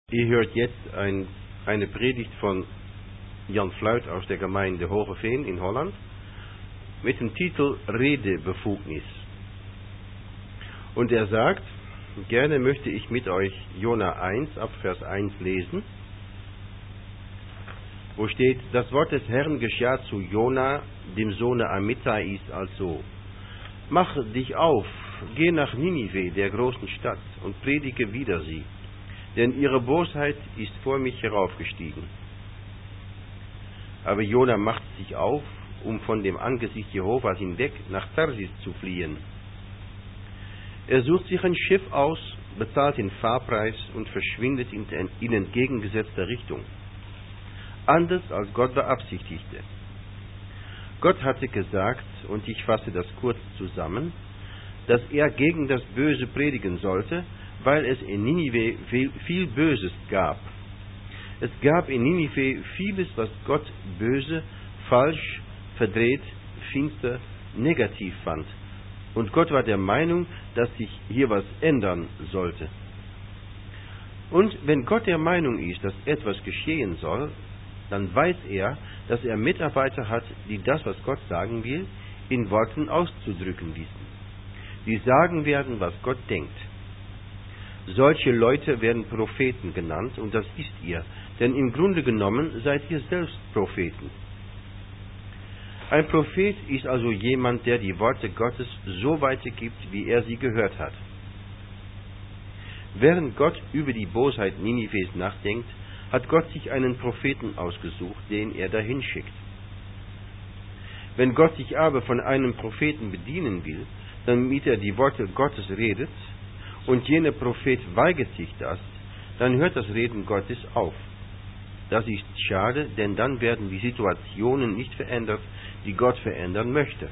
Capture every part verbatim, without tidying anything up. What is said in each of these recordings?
Ihr hört jetzt ein, eine Predigt von Jan Fluit aus der Gemeinde Hogeveen in Holland mit dem Titel Redebefugnis. Und er sagt, gerne möchte ich mit euch Jona eins ab Vers eins lesen, wo steht: Das Wort des Herrn geschah zu Jona, dem Sohne Amittais, also: Mach dich auf, geh nach Ninive, der großen Stadt, und predige wider sie, denn ihre Bosheit ist vor mich heraufgestiegen. Aber Jona macht sich auf, um von dem Angesicht Jehovas hinweg nach Tarsis zu fliehen. Er sucht sich ein Schiff aus, bezahlt den Fahrpreis und verschwindet in, in entgegengesetzter Richtung. Anders als Gott beabsichtigte. Gott hatte gesagt, und ich fasse das kurz zusammen, dass er gegen das Böse predigen sollte, weil es in Ninive viel, viel Böses gab. Es gab in Ninive vieles, was Gott böse, falsch, verdreht, finster, negativ fand. Und Gott war der Meinung, dass sich hier was ändern sollte. Und wenn Gott der Meinung ist, dass etwas geschehen soll, dann weiß er, dass er Mitarbeiter hat, die das, was Gott sagen will, in Worten auszudrücken wissen. Die sagen werden, was Gott denkt. Solche Leute werden Propheten genannt, und das ist ihr, denn im Grunde genommen seid ihr selbst Propheten. Ein Prophet ist also jemand, der die Worte Gottes so weitergibt, wie er sie gehört hat. Während Gott über die Bosheit Ninives nachdenkt, hat Gott sich einen Propheten ausgesucht, den er dahin schickt. Wenn Gott sich aber von einem Propheten bedienen will, damit er die Worte Gottes redet, und jener Prophet weigert sich das, dann hört das Reden Gottes auf. Das ist schade, denn dann werden die Situationen nicht verändert, die Gott verändern möchte.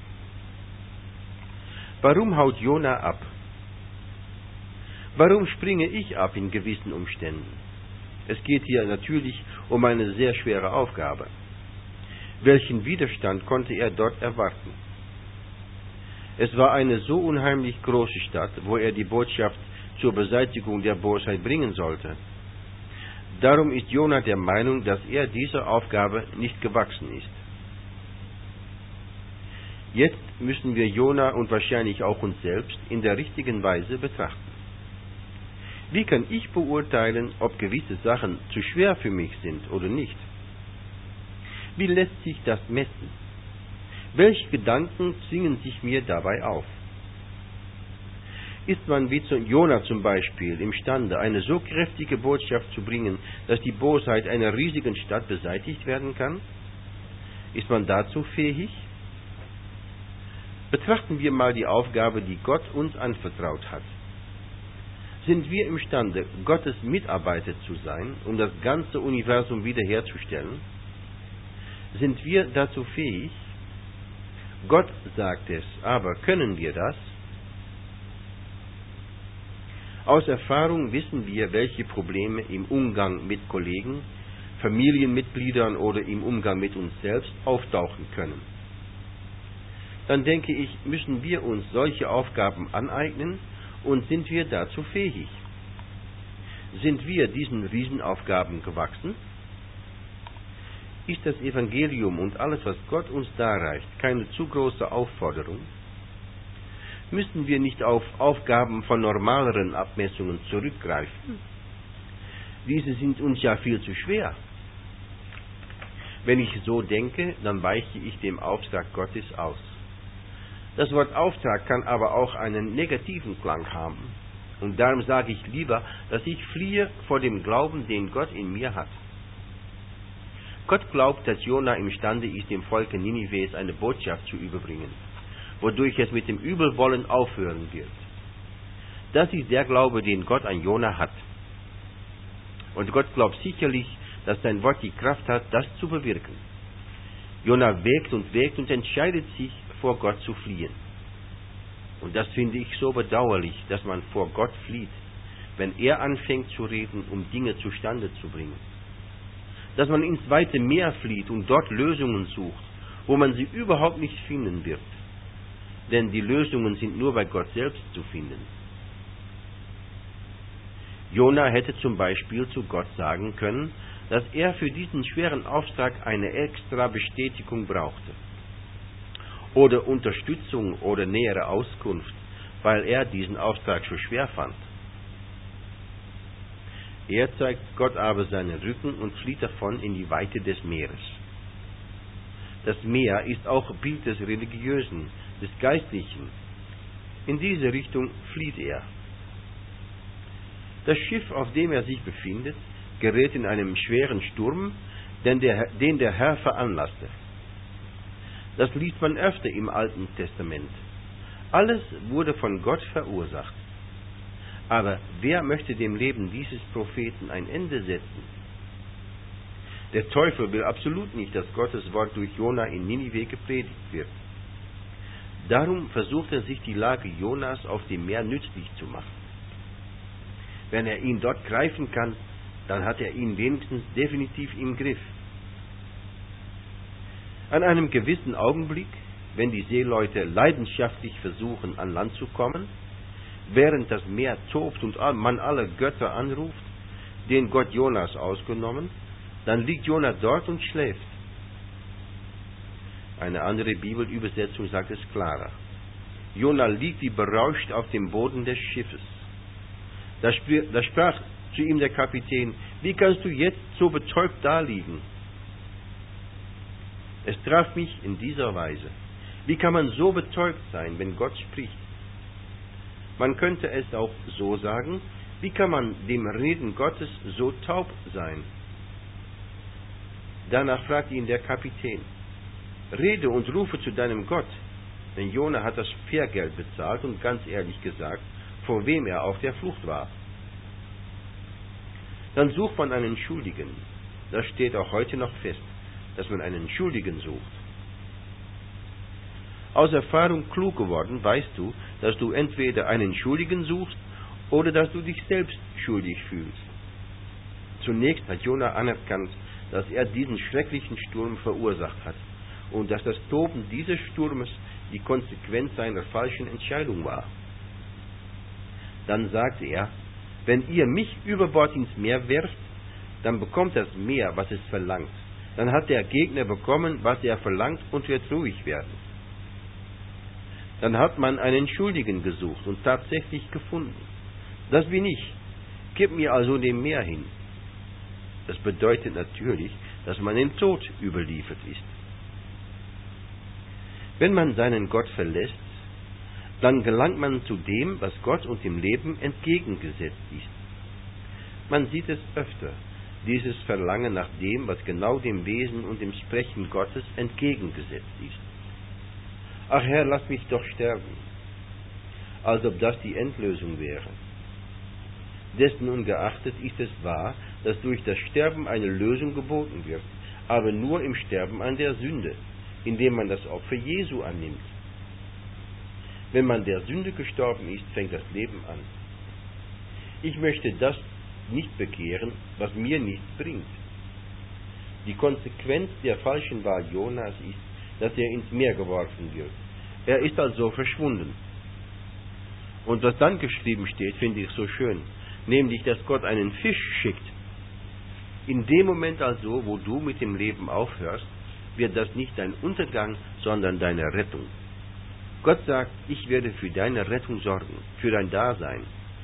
Warum haut Jona ab? Warum springe ich ab in gewissen Umständen? Es geht hier natürlich um eine sehr schwere Aufgabe. Welchen Widerstand konnte er dort erwarten? Es war eine so unheimlich große Stadt, wo er die Botschaft zur Beseitigung der Bosheit bringen sollte. Darum ist Jona der Meinung, dass er dieser Aufgabe nicht gewachsen ist. Jetzt müssen wir Jona und wahrscheinlich auch uns selbst in der richtigen Weise betrachten. Wie kann ich beurteilen, ob gewisse Sachen zu schwer für mich sind oder nicht? Wie lässt sich das messen? Welche Gedanken zwingen sich mir dabei auf? Ist man wie Jona zum Beispiel imstande, eine so kräftige Botschaft zu bringen, dass die Bosheit einer riesigen Stadt beseitigt werden kann? Ist man dazu fähig? Betrachten wir mal die Aufgabe, die Gott uns anvertraut hat. Sind wir imstande, Gottes Mitarbeiter zu sein, um das ganze Universum wiederherzustellen? Sind wir dazu fähig? Gott sagt es, aber können wir das? Aus Erfahrung wissen wir, welche Probleme im Umgang mit Kollegen, Familienmitgliedern oder im Umgang mit uns selbst auftauchen können. Dann denke ich, müssen wir uns solche Aufgaben aneignen, und sind wir dazu fähig? Sind wir diesen Riesenaufgaben gewachsen? Ist das Evangelium und alles, was Gott uns darreicht, keine zu große Aufforderung? Müssen wir nicht auf Aufgaben von normaleren Abmessungen zurückgreifen? Diese sind uns ja viel zu schwer. Wenn ich so denke, dann weiche ich dem Auftrag Gottes aus. Das Wort Auftrag kann aber auch einen negativen Klang haben. Und darum sage ich lieber, dass ich fliehe vor dem Glauben, den Gott in mir hat. Gott glaubt, dass Jona imstande ist, dem Volke Ninives eine Botschaft zu überbringen, wodurch es mit dem Übelwollen aufhören wird. Das ist der Glaube, den Gott an Jona hat. Und Gott glaubt sicherlich, dass sein Wort die Kraft hat, das zu bewirken. Jona wägt und wägt und entscheidet sich, vor Gott zu fliehen. Und das finde ich so bedauerlich, dass man vor Gott flieht, wenn er anfängt zu reden, um Dinge zustande zu bringen. Dass man ins weite Meer flieht und dort Lösungen sucht, wo man sie überhaupt nicht finden wird. Denn die Lösungen sind nur bei Gott selbst zu finden. Jona hätte zum Beispiel zu Gott sagen können, dass er für diesen schweren Auftrag eine extra Bestätigung brauchte oder Unterstützung oder nähere Auskunft, weil er diesen Auftrag so schwer fand. Er zeigt Gott aber seinen Rücken und flieht davon in die Weite des Meeres. Das Meer ist auch Bild des Religiösen, des Geistlichen. In diese Richtung flieht er. Das Schiff, auf dem er sich befindet, gerät in einen schweren Sturm, den der, den der Herr veranlasste. Das liest man öfter im Alten Testament. Alles wurde von Gott verursacht. Aber wer möchte dem Leben dieses Propheten ein Ende setzen? Der Teufel will absolut nicht, dass Gottes Wort durch Jona in Ninive gepredigt wird. Darum versucht er sich die Lage Jonas auf dem Meer nützlich zu machen. Wenn er ihn dort greifen kann, dann hat er ihn wenigstens definitiv im Griff. An einem gewissen Augenblick, wenn die Seeleute leidenschaftlich versuchen, an Land zu kommen, während das Meer tobt und man alle Götter anruft, den Gott Jonas ausgenommen, dann liegt Jona dort und schläft. Eine andere Bibelübersetzung sagt es klarer. Jona liegt wie berauscht auf dem Boden des Schiffes. Da, da sprach zu ihm der Kapitän: Wie kannst du jetzt so betäubt daliegen? Es traf mich in dieser Weise. Wie kann man so betäubt sein, wenn Gott spricht? Man könnte es auch so sagen: Wie kann man dem Reden Gottes so taub sein? Danach fragte ihn der Kapitän: Rede und rufe zu deinem Gott. Denn Jona hat das Fährgeld bezahlt und ganz ehrlich gesagt, vor wem er auf der Flucht war. Dann sucht man einen Schuldigen. Das steht auch heute noch fest, dass man einen Schuldigen sucht. Aus Erfahrung klug geworden, weißt du, dass du entweder einen Schuldigen suchst oder dass du dich selbst schuldig fühlst. Zunächst hat Jona anerkannt, dass er diesen schrecklichen Sturm verursacht hat und dass das Toben dieses Sturmes die Konsequenz seiner falschen Entscheidung war. Dann sagte er: Wenn ihr mich über Bord ins Meer werft, dann bekommt das Meer, was es verlangt. Dann hat der Gegner bekommen, was er verlangt, und wird ruhig werden. Dann hat man einen Schuldigen gesucht und tatsächlich gefunden. Das bin ich. Gib mir also dem Meer hin. Das bedeutet natürlich, dass man dem Tod überliefert ist. Wenn man seinen Gott verlässt, dann gelangt man zu dem, was Gott und dem Leben entgegengesetzt ist. Man sieht es öfter, dieses Verlangen nach dem, was genau dem Wesen und dem Sprechen Gottes entgegengesetzt ist. Ach Herr, lass mich doch sterben, als ob das die Endlösung wäre. Dessen ungeachtet ist es wahr, dass durch das Sterben eine Lösung geboten wird, aber nur im Sterben an der Sünde, indem man das Opfer Jesu annimmt. Wenn man der Sünde gestorben ist, fängt das Leben an. Ich möchte das nicht bekehren, was mir nichts bringt. Die Konsequenz der falschen Wahl Jonas ist, dass er ins Meer geworfen wird. Er ist also verschwunden. Und was dann geschrieben steht, finde ich so schön, nämlich, dass Gott einen Fisch schickt. In dem Moment also, wo du mit dem Leben aufhörst, wird das nicht dein Untergang, sondern deine Rettung. Gott sagt: Ich werde für deine Rettung sorgen, für dein Dasein.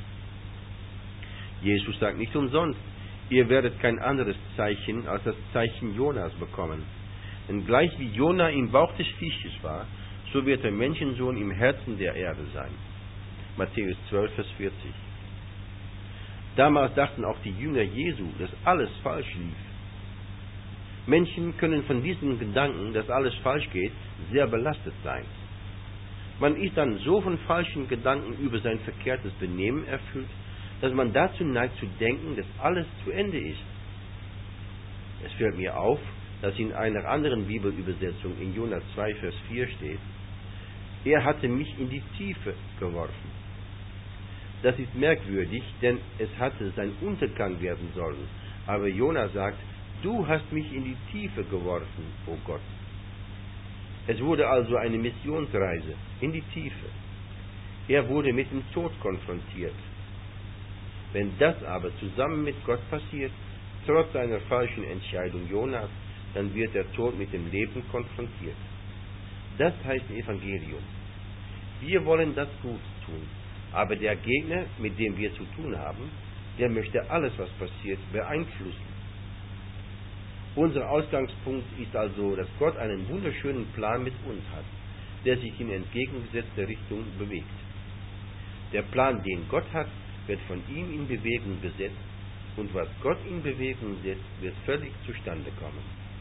Jesus sagt nicht umsonst: Ihr werdet kein anderes Zeichen als das Zeichen Jonas bekommen. Denn gleich wie Jona im Bauch des Fisches war, so wird der Menschensohn im Herzen der Erde sein. Matthäus zwölf, Vers vierzig. Damals dachten auch die Jünger Jesu, dass alles falsch lief. Menschen können von diesem Gedanken, dass alles falsch geht, sehr belastet sein. Man ist dann so von falschen Gedanken über sein verkehrtes Benehmen erfüllt, dass man dazu neigt zu denken, dass alles zu Ende ist. Es fällt mir auf, dass in einer anderen Bibelübersetzung in Jona zwei, Vers vier steht: Er hatte mich in die Tiefe geworfen. Das ist merkwürdig, denn es hatte sein Untergang werden sollen. Aber Jona sagt: Du hast mich in die Tiefe geworfen, o Gott. Es wurde also eine Missionsreise in die Tiefe. Er wurde mit dem Tod konfrontiert. Wenn das aber zusammen mit Gott passiert, trotz einer falschen Entscheidung Jonas, dann wird der Tod mit dem Leben konfrontiert. Das heißt Evangelium. Wir wollen das gut tun, aber der Gegner, mit dem wir zu tun haben, der möchte alles, was passiert, beeinflussen. Unser Ausgangspunkt ist also, dass Gott einen wunderschönen Plan mit uns hat, der sich in entgegengesetzte Richtung bewegt. Der Plan, den Gott hat, wird von ihm in Bewegung gesetzt, und was Gott in Bewegung setzt, wird völlig zustande kommen.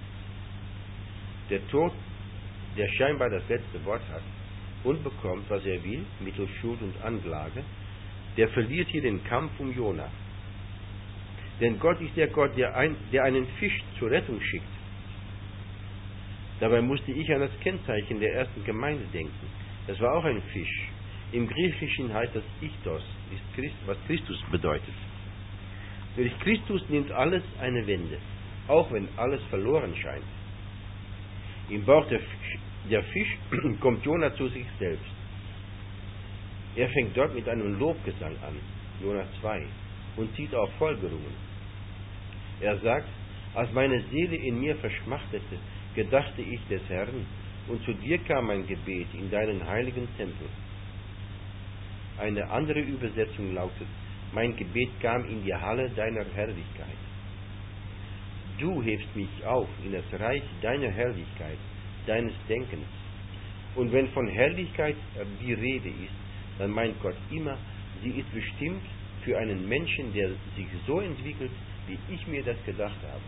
Der Tod, der scheinbar das letzte Wort hat und bekommt, was er will, mittels Schuld und Anklage, der verliert hier den Kampf um Jona. Denn Gott ist der Gott, der, ein, der einen Fisch zur Rettung schickt. Dabei musste ich an das Kennzeichen der ersten Gemeinde denken. Das war auch ein Fisch. Im Griechischen heißt das Ichthos, ist Christ, was Christus bedeutet. Durch Christus nimmt alles eine Wende, auch wenn alles verloren scheint. Im Bauch der Fisch, der Fisch kommt Jona zu sich selbst. Er fängt dort mit einem Lobgesang an, Jona zwei, und zieht auch Folgerungen. Er sagt, als meine Seele in mir verschmachtete, gedachte ich des Herrn, und zu dir kam mein Gebet in deinen heiligen Tempel. Eine andere Übersetzung lautet, mein Gebet kam in die Halle deiner Herrlichkeit. Du hebst mich auf in das Reich deiner Herrlichkeit, deines Denkens. Und wenn von Herrlichkeit die Rede ist, dann meint Gott immer, sie ist bestimmt für einen Menschen, der sich so entwickelt, wie ich mir das gedacht habe.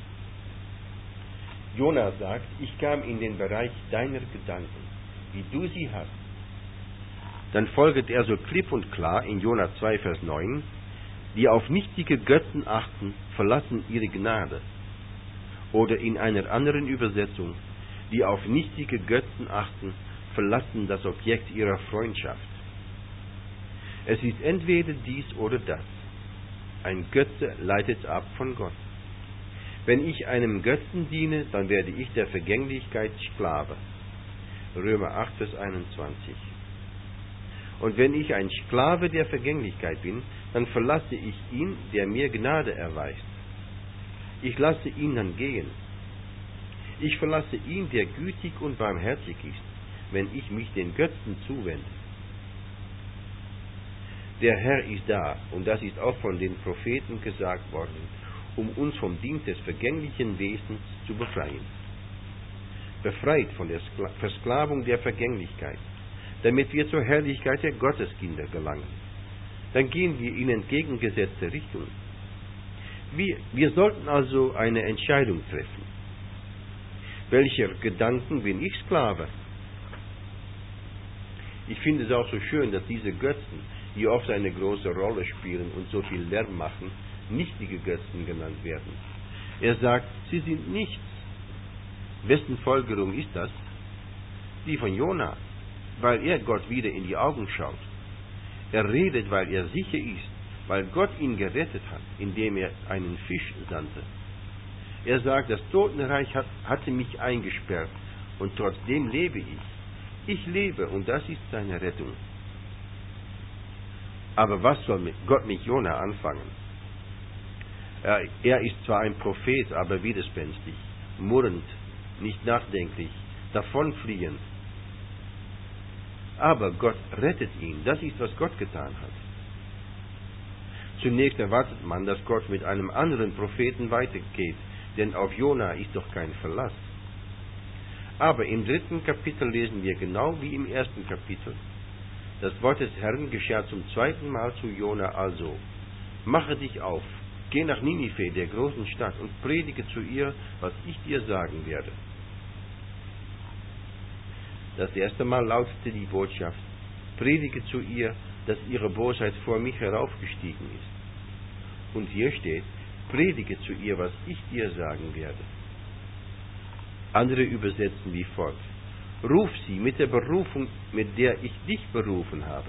Jona sagt, ich kam in den Bereich deiner Gedanken, wie du sie hast. Dann folgt er so klipp und klar in Jona zwei, Vers neun, die auf nichtige Götzen achten, verlassen ihre Gnade. Oder in einer anderen Übersetzung, die auf nichtige Götzen achten, verlassen das Objekt ihrer Freundschaft. Es ist entweder dies oder das. Ein Götze leitet ab von Gott. Wenn ich einem Götzen diene, dann werde ich der Vergänglichkeit Sklave. Römer acht, Vers einundzwanzig. Und wenn ich ein Sklave der Vergänglichkeit bin, dann verlasse ich ihn, der mir Gnade erweist. Ich lasse ihn dann gehen. Ich verlasse ihn, der gütig und barmherzig ist, wenn ich mich den Götzen zuwende. Der Herr ist da, und das ist auch von den Propheten gesagt worden, um uns vom Dienst des vergänglichen Wesens zu befreien. Befreit von der Versklavung der Vergänglichkeit, damit wir zur Herrlichkeit der Gotteskinder gelangen. Dann gehen wir in entgegengesetzte Richtung. Wir, wir sollten also eine Entscheidung treffen. Welcher Gedanken bin ich Sklave? Ich finde es auch so schön, dass diese Götzen, die oft eine große Rolle spielen und so viel Lärm machen, nichtige Götzen genannt werden. Er sagt, sie sind nichts. Wessen Folgerung ist das? Die von Jona, weil er Gott wieder in die Augen schaut. Er redet, weil er sicher ist, weil Gott ihn gerettet hat, indem er einen Fisch sandte. Er sagt, das Totenreich hat, hatte mich eingesperrt und trotzdem lebe ich. Ich lebe und das ist seine Rettung. Aber was soll mit Gott mit Jona anfangen? Er, er ist zwar ein Prophet, aber widerspenstig, murrend, nicht nachdenklich, davonfliehend. Aber Gott rettet ihn. Das ist, was Gott getan hat. Zunächst erwartet man, dass Gott mit einem anderen Propheten weitergeht, denn auf Jona ist doch kein Verlass. Aber im dritten Kapitel lesen wir genau wie im ersten Kapitel. Das Wort des Herrn geschah zum zweiten Mal zu Jona also. Mache dich auf, geh nach Ninive, der großen Stadt, und predige zu ihr, was ich dir sagen werde. Das erste Mal lautete die Botschaft, predige zu ihr, dass ihre Bosheit vor mich heraufgestiegen ist. Und hier steht, predige zu ihr, was ich dir sagen werde. Andere übersetzen wie folgt, ruf sie mit der Berufung, mit der ich dich berufen habe.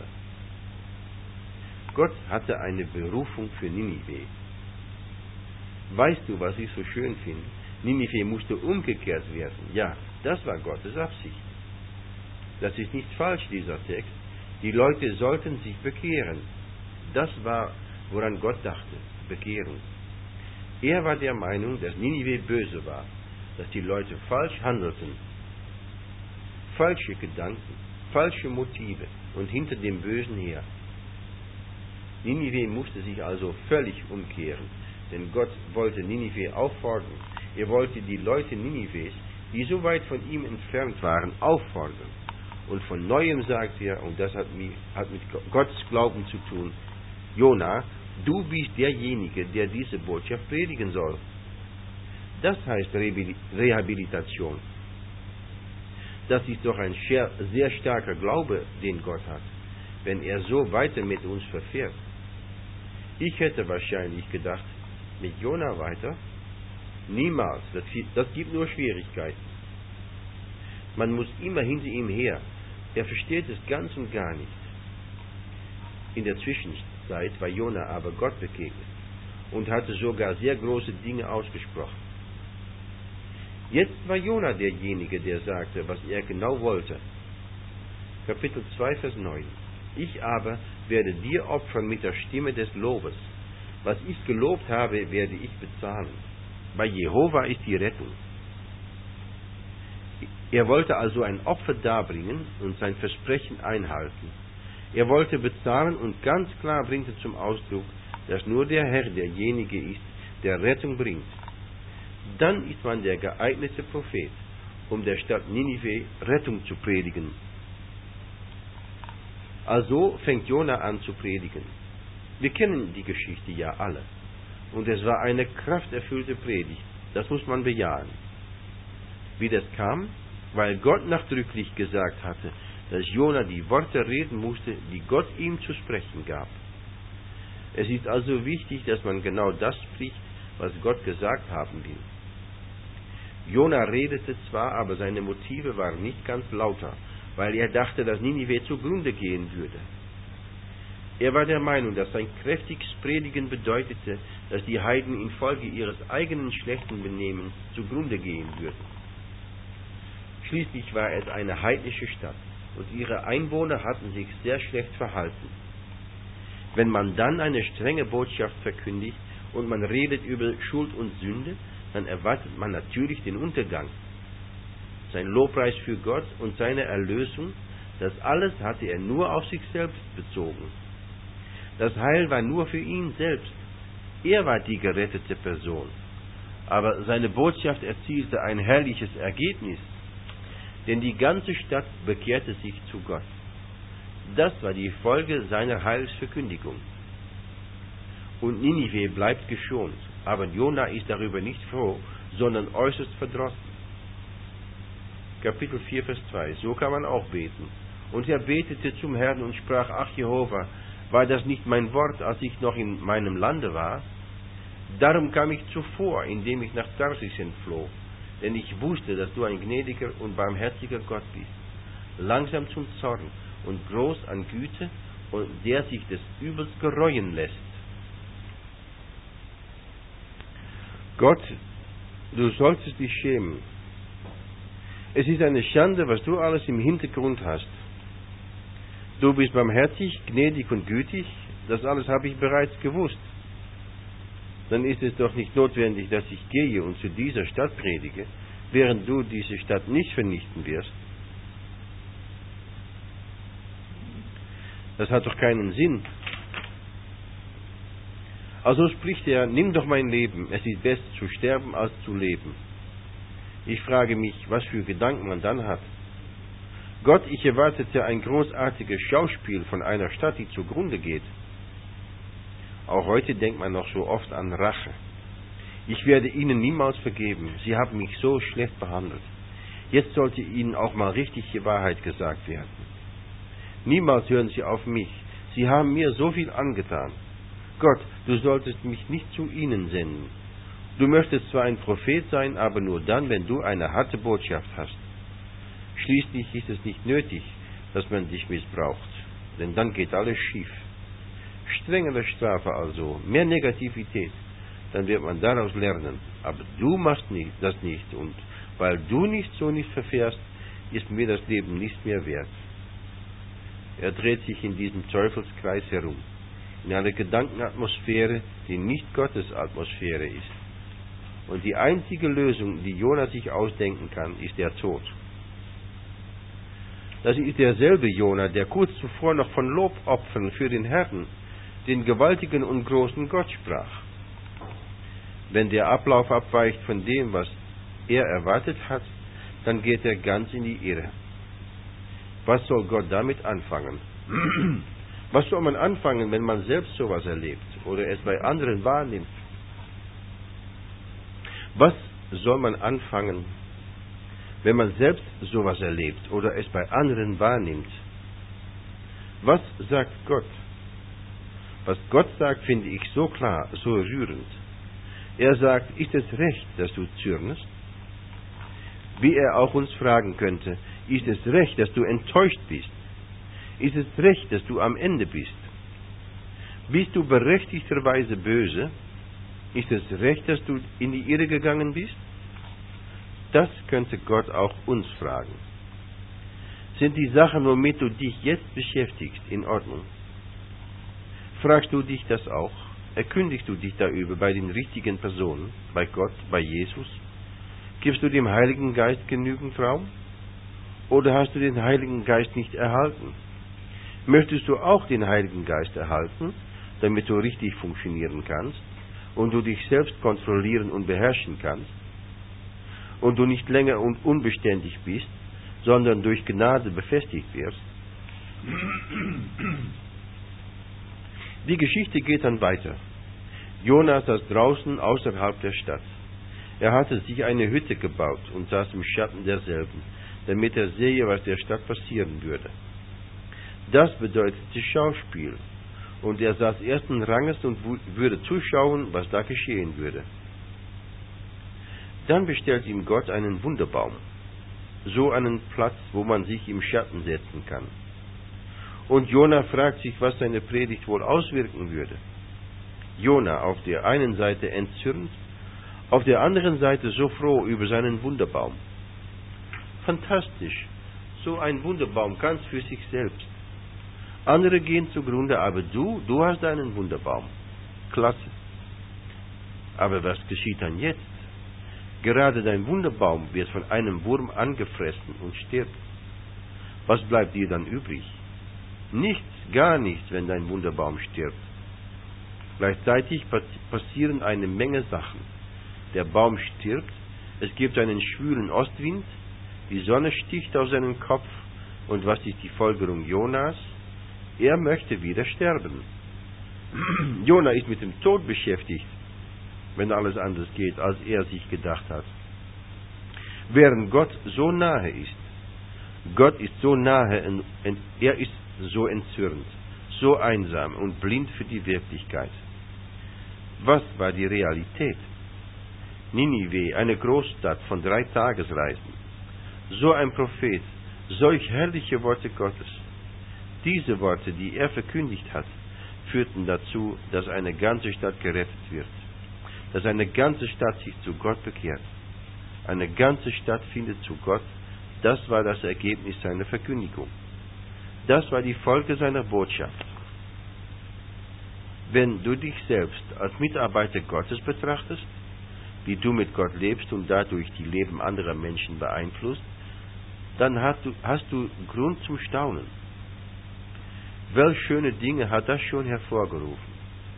Gott hatte eine Berufung für Ninive. Weißt du, was ich so schön finde? Ninive musste umgekehrt werden. Ja, das war Gottes Absicht. Das ist nicht falsch, dieser Text. Die Leute sollten sich bekehren. Das war woran Gott dachte: Bekehrung. Er war der Meinung, dass Ninive böse war, dass die Leute falsch handelten, falsche Gedanken, falsche Motive und hinter dem Bösen her. Ninive musste sich also völlig umkehren, denn Gott wollte Ninive auffordern. Er wollte die Leute Ninives, die so weit von ihm entfernt waren, auffordern. Und von Neuem sagt er, und das hat mit, hat mit Gottes Glauben zu tun: Jona, du bist derjenige, der diese Botschaft predigen soll. Das heißt Rehabilitation. Das ist doch ein sehr, sehr starker Glaube, den Gott hat, wenn er so weiter mit uns verfährt. Ich hätte wahrscheinlich gedacht, mit Jona weiter? Niemals, das, das gibt nur Schwierigkeiten. Man muss immer hinter ihm her. Er versteht es ganz und gar nicht. In der Zwischenzeit war Jona aber Gott begegnet und hatte sogar sehr große Dinge ausgesprochen. Jetzt war Jona derjenige, der sagte, was er genau wollte. Kapitel zwei, Vers neun. Ich aber werde dir opfern mit der Stimme des Lobes. Was ich gelobt habe, werde ich bezahlen. Bei Jehova ist die Rettung. Er wollte also ein Opfer darbringen und sein Versprechen einhalten. Er wollte bezahlen und ganz klar bringt er zum Ausdruck, dass nur der Herr derjenige ist, der Rettung bringt. Dann ist man der geeignete Prophet, um der Stadt Ninive Rettung zu predigen. Also fängt Jona an zu predigen. Wir kennen die Geschichte ja alle. Und es war eine krafterfüllte Predigt. Das muss man bejahen. Wie das kam? Weil Gott nachdrücklich gesagt hatte, dass Jona die Worte reden musste, die Gott ihm zu sprechen gab. Es ist also wichtig, dass man genau das spricht, was Gott gesagt haben will. Jona redete zwar, aber seine Motive waren nicht ganz lauter, weil er dachte, dass Ninive zugrunde gehen würde. Er war der Meinung, dass sein kräftiges Predigen bedeutete, dass die Heiden infolge ihres eigenen schlechten Benehmens zugrunde gehen würden. Schließlich war es eine heidnische Stadt und ihre Einwohner hatten sich sehr schlecht verhalten. Wenn man dann eine strenge Botschaft verkündigt und man redet über Schuld und Sünde, dann erwartet man natürlich den Untergang. Sein Lobpreis für Gott und seine Erlösung, das alles hatte er nur auf sich selbst bezogen. Das Heil war nur für ihn selbst. Er war die gerettete Person. Aber seine Botschaft erzielte ein herrliches Ergebnis, denn die ganze Stadt bekehrte sich zu Gott. Das war die Folge seiner Heilsverkündigung. Und Ninive bleibt geschont, aber Jona ist darüber nicht froh, sondern äußerst verdrossen. Kapitel vier, Vers zwei. So kann man auch beten. Und er betete zum Herrn und sprach: Ach Jehova, war das nicht mein Wort, als ich noch in meinem Lande war? Darum kam ich zuvor, indem ich nach Tarsis entfloh, denn ich wusste, dass du ein gnädiger und barmherziger Gott bist, langsam zum Zorn und groß an Güte und der sich des Übels gereuen lässt. Gott, du solltest dich schämen. Es ist eine Schande, was du alles im Hintergrund hast. Du bist barmherzig, gnädig und gütig, das alles habe ich bereits gewusst. Dann ist es doch nicht notwendig, dass ich gehe und zu dieser Stadt predige, während du diese Stadt nicht vernichten wirst. Das hat doch keinen Sinn. Also spricht er: Nimm doch mein Leben, es ist besser zu sterben als zu leben. Ich frage mich, was für Gedanken man dann hat. Gott, ich erwartete ein großartiges Schauspiel von einer Stadt, die zugrunde geht. Auch heute denkt man noch so oft an Rache. Ich werde ihnen niemals vergeben. Sie haben mich so schlecht behandelt. Jetzt sollte ihnen auch mal richtig die Wahrheit gesagt werden. Niemals hören sie auf mich. Sie haben mir so viel angetan. Gott, du solltest mich nicht zu ihnen senden. Du möchtest zwar ein Prophet sein, aber nur dann, wenn du eine harte Botschaft hast. Schließlich ist es nicht nötig, dass man dich missbraucht, denn dann geht alles schief. Strengere Strafe also, mehr Negativität, dann wird man daraus lernen. Aber du machst nicht, das nicht, und weil du nicht so nicht verfährst, ist mir das Leben nicht mehr wert. Er dreht sich in diesem Teufelskreis herum. in einer Gedankenatmosphäre, die nicht Gottes Atmosphäre ist. Und die einzige Lösung, die Jona sich ausdenken kann, ist der Tod. Das ist derselbe Jona, der kurz zuvor noch von Lobopfern für den Herrn, den gewaltigen und großen Gott, sprach. Wenn der Ablauf abweicht von dem, was er erwartet hat, dann geht er ganz in die Irre. Was soll Gott damit anfangen? Was soll man anfangen, wenn man selbst sowas erlebt oder es bei anderen wahrnimmt? Was soll man anfangen, wenn man selbst sowas erlebt oder es bei anderen wahrnimmt? Was sagt Gott? Was Gott sagt, finde ich so klar, so rührend. Er sagt, ist es recht, dass du zürnest? Wie er auch uns fragen könnte, ist es recht, dass du enttäuscht bist? Ist es recht, dass du am Ende bist? Bist du berechtigterweise böse? Ist es recht, dass du in die Irre gegangen bist? Das könnte Gott auch uns fragen. Sind die Sachen, womit du dich jetzt beschäftigst, in Ordnung? Fragst du dich das auch? Erkündigst du dich darüber bei den richtigen Personen, bei Gott, bei Jesus? Gibst du dem Heiligen Geist genügend Raum? Oder hast du den Heiligen Geist nicht erhalten? Möchtest du auch den Heiligen Geist erhalten, damit du richtig funktionieren kannst und du dich selbst kontrollieren und beherrschen kannst und du nicht länger und unbeständig bist, sondern durch Gnade befestigt wirst? Die Geschichte geht dann weiter. Jona saß draußen außerhalb der Stadt. Er hatte sich eine Hütte gebaut und saß im Schatten derselben, damit er sehe, was der Stadt passieren würde. Das bedeutete Schauspiel, und er saß ersten Ranges und würde zuschauen, was da geschehen würde. Dann bestellt ihm Gott einen Wunderbaum, so einen Platz, wo man sich im Schatten setzen kann. Und Jona fragt sich, was seine Predigt wohl auswirken würde. Jona auf der einen Seite entzürnt, auf der anderen Seite so froh über seinen Wunderbaum. Fantastisch, so ein Wunderbaum ganz für sich selbst. Andere gehen zugrunde, aber du, du hast deinen Wunderbaum. Klasse. Aber was geschieht dann jetzt? Gerade dein Wunderbaum wird von einem Wurm angefressen und stirbt. Was bleibt dir dann übrig? Nichts, gar nichts, wenn dein Wunderbaum stirbt. Gleichzeitig passieren eine Menge Sachen. Der Baum stirbt, es gibt einen schwülen Ostwind, die Sonne sticht auf seinen Kopf, und was ist die Folgerung Jonas? Er möchte wieder sterben. Jona ist mit dem Tod beschäftigt, wenn alles anders geht, als er sich gedacht hat. Während Gott so nahe ist, Gott ist so nahe, er ist so entzürnt, so einsam und blind für die Wirklichkeit. Was war die Realität? Ninive, eine Großstadt von drei Tagesreisen. So ein Prophet, solch herrliche Worte Gottes. Diese Worte, die er verkündigt hat, führten dazu, dass eine ganze Stadt gerettet wird. Dass eine ganze Stadt sich zu Gott bekehrt. Eine ganze Stadt findet zu Gott. Das war das Ergebnis seiner Verkündigung. Das war die Folge seiner Botschaft. Wenn du dich selbst als Mitarbeiter Gottes betrachtest, wie du mit Gott lebst und dadurch die Leben anderer Menschen beeinflusst, dann hast du, hast du Grund zum Staunen. Welch schöne Dinge hat das schon hervorgerufen.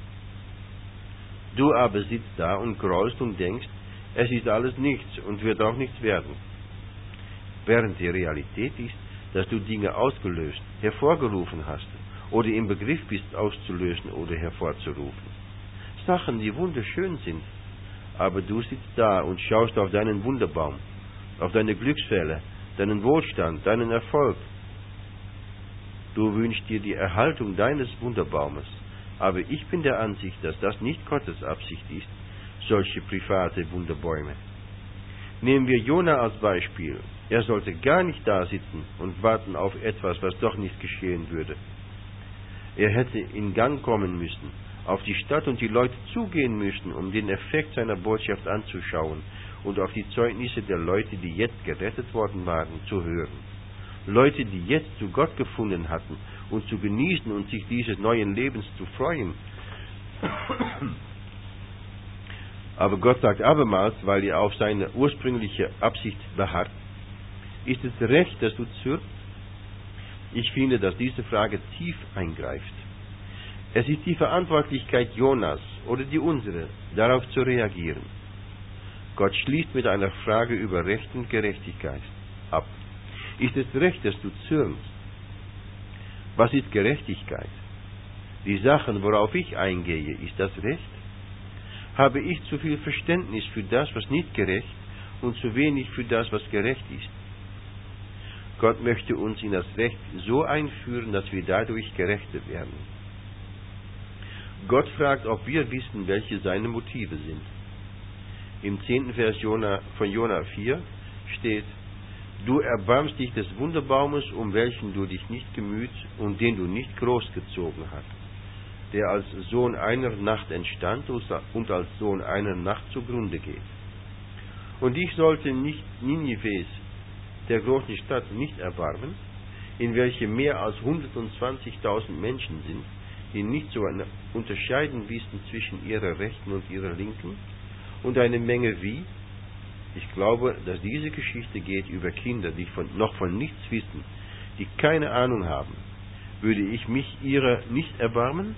Du aber sitzt da und grollst und denkst, es ist alles nichts und wird auch nichts werden. Während die Realität ist, dass du Dinge ausgelöst, hervorgerufen hast oder im Begriff bist auszulösen oder hervorzurufen. Sachen, die wunderschön sind, aber du sitzt da und schaust auf deinen Wunderbaum, auf deine Glücksfälle, deinen Wohlstand, deinen Erfolg. Du wünschst dir die Erhaltung deines Wunderbaumes, aber ich bin der Ansicht, dass das nicht Gottes Absicht ist, solche private Wunderbäume. Nehmen wir Jona als Beispiel. Er sollte gar nicht da sitzen und warten auf etwas, was doch nicht geschehen würde. Er hätte in Gang kommen müssen, auf die Stadt und die Leute zugehen müssen, um den Effekt seiner Botschaft anzuschauen und auf die Zeugnisse der Leute, die jetzt gerettet worden waren, zu hören. Leute, die jetzt zu Gott gefunden hatten und zu genießen und sich dieses neuen Lebens zu freuen. Aber Gott sagt abermals, weil er auf seine ursprüngliche Absicht beharrt, ist es recht, dass du zürnst? Ich finde, dass diese Frage tief eingreift. Es ist die Verantwortlichkeit Jonas oder die unsere, darauf zu reagieren. Gott schließt mit einer Frage über Recht und Gerechtigkeit ab. Ist es recht, dass du zürnst? Was ist Gerechtigkeit? Die Sachen, worauf ich eingehe, ist das Recht? Habe ich zu viel Verständnis für das, was nicht gerecht, und zu wenig für das, was gerecht ist? Gott möchte uns in das Recht so einführen, dass wir dadurch gerechter werden. Gott fragt, ob wir wissen, welche seine Motive sind. Im zehnten Vers Jona, von Jona vier steht: Du erbarmst dich des Wunderbaumes, um welchen du dich nicht gemüht und den du nicht großgezogen hast, der als Sohn einer Nacht entstand und als Sohn einer Nacht zugrunde geht. Und ich sollte nicht Ninives, der großen Stadt, nicht erbarmen, in welche mehr als hundertzwanzigtausend Menschen sind, die nicht zu unterscheiden wissen zwischen ihrer Rechten und ihrer Linken, und eine Menge wie? Ich glaube, dass diese Geschichte geht über Kinder, die von, noch von nichts wissen, die keine Ahnung haben. Würde ich mich ihrer nicht erbarmen?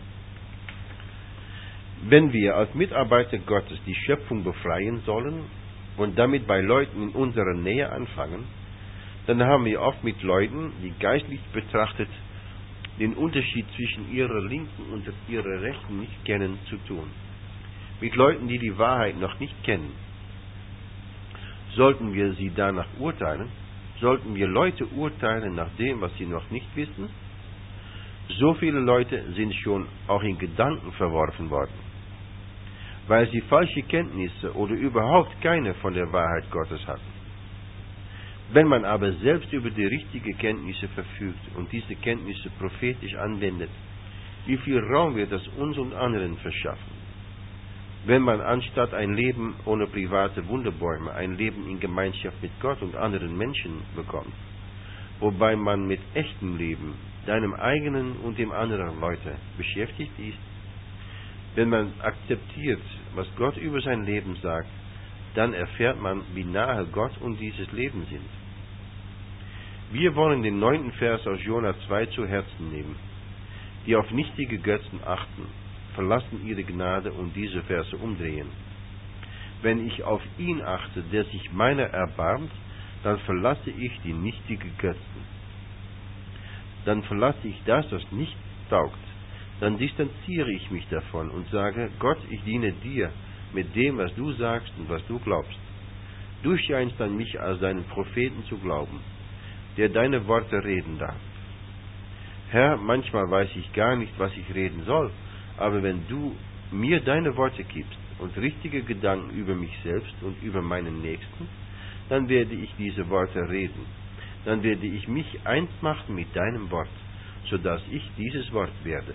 Wenn wir als Mitarbeiter Gottes die Schöpfung befreien sollen und damit bei Leuten in unserer Nähe anfangen, dann haben wir oft mit Leuten, die geistlich betrachtet den Unterschied zwischen ihrer Linken und ihrer Rechten nicht kennen, zu tun. Mit Leuten, die die Wahrheit noch nicht kennen. Sollten wir sie danach urteilen? Sollten wir Leute urteilen nach dem, was sie noch nicht wissen? So viele Leute sind schon auch in Gedanken verworfen worden, weil sie falsche Kenntnisse oder überhaupt keine von der Wahrheit Gottes hatten. Wenn man aber selbst über die richtige Kenntnisse verfügt und diese Kenntnisse prophetisch anwendet, wie viel Raum wird das uns und anderen verschaffen? Wenn man anstatt ein Leben ohne private Wunderbäume ein Leben in Gemeinschaft mit Gott und anderen Menschen bekommt, wobei man mit echtem Leben, deinem eigenen und dem anderen Leute beschäftigt ist, wenn man akzeptiert, was Gott über sein Leben sagt, dann erfährt man, wie nahe Gott und dieses Leben sind. Wir wollen den neunten Vers aus Jona zwei zu Herzen nehmen. Die auf nichtige Götzen achten, verlassen ihre Gnade und diese Verse umdrehen. Wenn ich auf ihn achte, der sich meiner erbarmt, dann verlasse ich die nichtige Götzen. Dann verlasse ich das, was nicht taugt. Dann distanziere ich mich davon und sage: Gott, ich diene dir mit dem, was du sagst und was du glaubst. Du scheinst an mich als deinen Propheten zu glauben, der deine Worte reden darf. Herr, manchmal weiß ich gar nicht, was ich reden soll, aber wenn du mir deine Worte gibst und richtige Gedanken über mich selbst und über meinen Nächsten, dann werde ich diese Worte reden. Dann werde ich mich eins machen mit deinem Wort, sodass ich dieses Wort werde.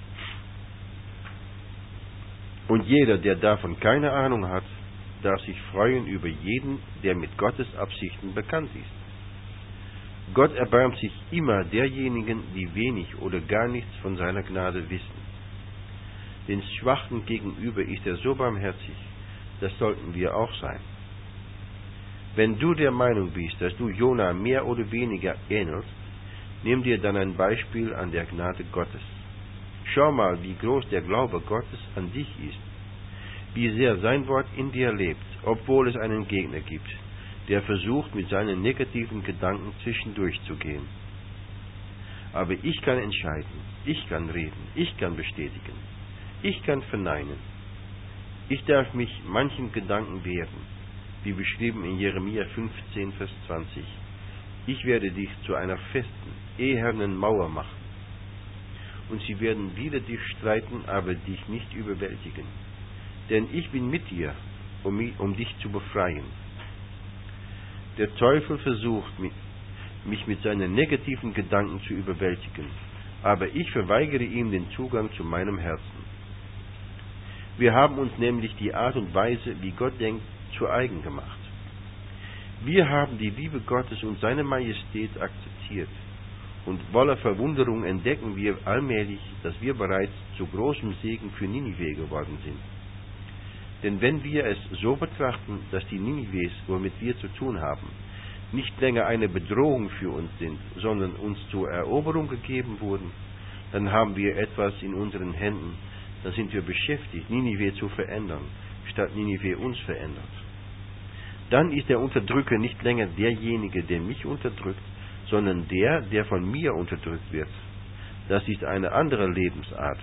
Und jeder, der davon keine Ahnung hat, darf sich freuen über jeden, der mit Gottes Absichten bekannt ist. Gott erbarmt sich immer derjenigen, die wenig oder gar nichts von seiner Gnade wissen. Den Schwachen gegenüber ist er so barmherzig, das sollten wir auch sein. Wenn du der Meinung bist, dass du Jona mehr oder weniger ähnelst, nimm dir dann ein Beispiel an der Gnade Gottes. Schau mal, wie groß der Glaube Gottes an dich ist, wie sehr sein Wort in dir lebt, obwohl es einen Gegner gibt, der versucht, mit seinen negativen Gedanken zwischendurch zu gehen. Aber ich kann entscheiden, ich kann reden, ich kann bestätigen, ich kann verneinen. Ich darf mich manchen Gedanken wehren, wie beschrieben in Jeremia fünfzehn, Vers zwanzig. Ich werde dich zu einer festen, ehernen Mauer machen. Und sie werden wider dich streiten, aber dich nicht überwältigen. Denn ich bin mit dir, um, um dich zu befreien. Der Teufel versucht, mich mit seinen negativen Gedanken zu überwältigen, aber ich verweigere ihm den Zugang zu meinem Herzen. Wir haben uns nämlich die Art und Weise, wie Gott denkt, zu eigen gemacht. Wir haben die Liebe Gottes und seine Majestät akzeptiert und voller Verwunderung entdecken wir allmählich, dass wir bereits zu großem Segen für Ninive geworden sind. Denn wenn wir es so betrachten, dass die Ninives, womit wir zu tun haben, nicht länger eine Bedrohung für uns sind, sondern uns zur Eroberung gegeben wurden, dann haben wir etwas in unseren Händen, dann sind wir beschäftigt, Ninive zu verändern, statt Ninive uns verändert. Dann ist der Unterdrücker nicht länger derjenige, der mich unterdrückt, sondern der, der von mir unterdrückt wird. Das ist eine andere Lebensart.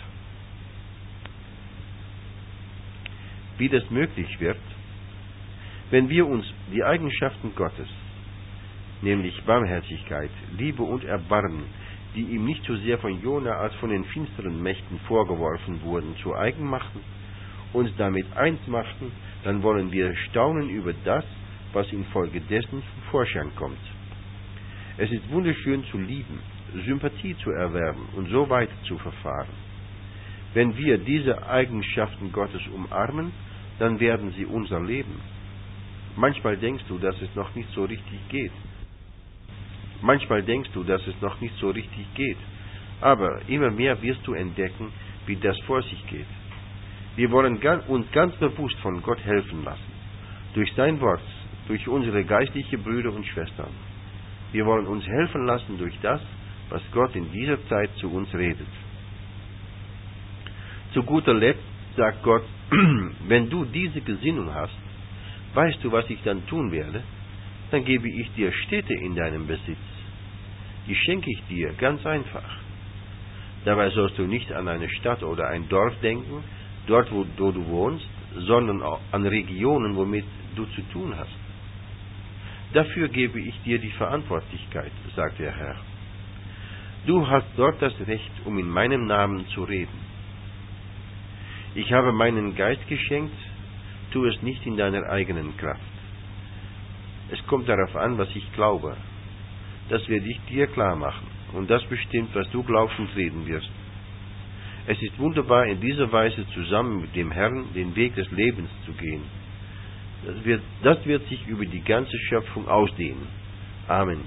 Wie das möglich wird, wenn wir uns die Eigenschaften Gottes, nämlich Barmherzigkeit, Liebe und Erbarmen, die ihm nicht so sehr von Jona als von den finsteren Mächten vorgeworfen wurden, zu eigen machten, uns damit eins machten, dann wollen wir staunen über das, was infolgedessen zum Vorschein kommt. Es ist wunderschön zu lieben, Sympathie zu erwerben und so weiter zu verfahren. Wenn wir diese Eigenschaften Gottes umarmen, dann werden sie unser Leben. Manchmal denkst du, dass es noch nicht so richtig geht. Manchmal denkst du, dass es noch nicht so richtig geht. Aber immer mehr wirst du entdecken, wie das vor sich geht. Wir wollen uns ganz bewusst von Gott helfen lassen. Durch sein Wort, durch unsere geistlichen Brüder und Schwestern. Wir wollen uns helfen lassen durch das, was Gott in dieser Zeit zu uns redet. Zu guter Letzt sagt Gott, wenn du diese Gesinnung hast, weißt du, was ich dann tun werde? Dann gebe ich dir Städte in deinem Besitz. Die schenke ich dir ganz einfach. Dabei sollst du nicht an eine Stadt oder ein Dorf denken, dort wo, wo du wohnst, sondern auch an Regionen, womit du zu tun hast. Dafür gebe ich dir die Verantwortlichkeit, sagt der Herr. Du hast dort das Recht, um in meinem Namen zu reden. Ich habe meinen Geist geschenkt, tu es nicht in deiner eigenen Kraft. Es kommt darauf an, was ich glaube. Das werde ich dir klar machen, und das bestimmt, was du glaubst und reden wirst. Es ist wunderbar, in dieser Weise zusammen mit dem Herrn den Weg des Lebens zu gehen. Das wird, das wird sich über die ganze Schöpfung ausdehnen. Amen.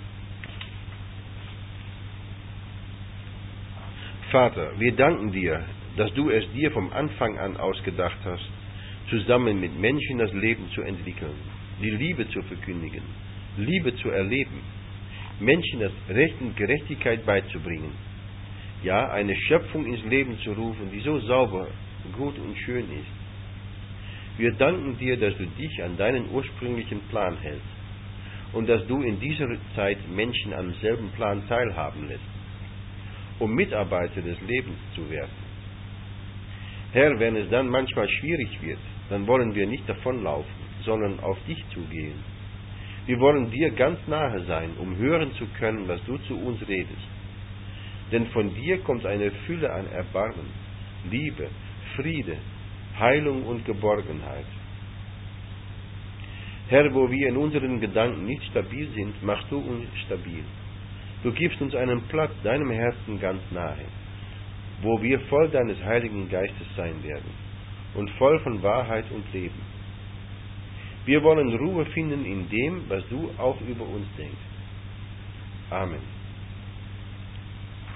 Vater, wir danken dir, dass du es dir vom Anfang an ausgedacht hast, zusammen mit Menschen das Leben zu entwickeln, die Liebe zu verkündigen, Liebe zu erleben, Menschen das Recht und Gerechtigkeit beizubringen, ja, eine Schöpfung ins Leben zu rufen, die so sauber, gut und schön ist. Wir danken dir, dass du dich an deinen ursprünglichen Plan hältst und dass du in dieser Zeit Menschen am selben Plan teilhaben lässt, um Mitarbeiter des Lebens zu werden. Herr, wenn es dann manchmal schwierig wird, dann wollen wir nicht davonlaufen, sondern auf dich zugehen. Wir wollen dir ganz nahe sein, um hören zu können, was du zu uns redest. Denn von dir kommt eine Fülle an Erbarmen, Liebe, Friede, Heilung und Geborgenheit. Herr, wo wir in unseren Gedanken nicht stabil sind, machst du uns stabil. Du gibst uns einen Platz deinem Herzen ganz nahe, wo wir voll deines Heiligen Geistes sein werden und voll von Wahrheit und Leben. Wir wollen Ruhe finden in dem, was du auch über uns denkst. Amen.